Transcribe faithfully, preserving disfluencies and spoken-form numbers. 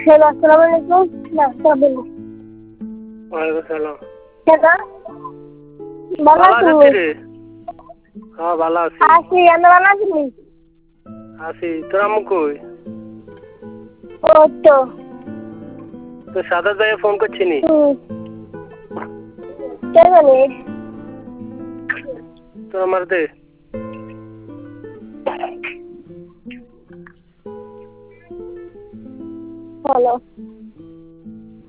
Hello, আসসালামু আলাইকুম। না, বলুন। ওয়ালাইকুম সালাম। কেডা? ভালো ভালো আছেন? আছিস রে? হ্যাঁ ভালো আছি। আছি, আপনি ভালো আছেন? আছি। তোর আম্মু কই? ও তো তোর সাদা জায়গায় ফোন করছিনি? হুম কে জানে? তোর আমার দে। হ্যালো।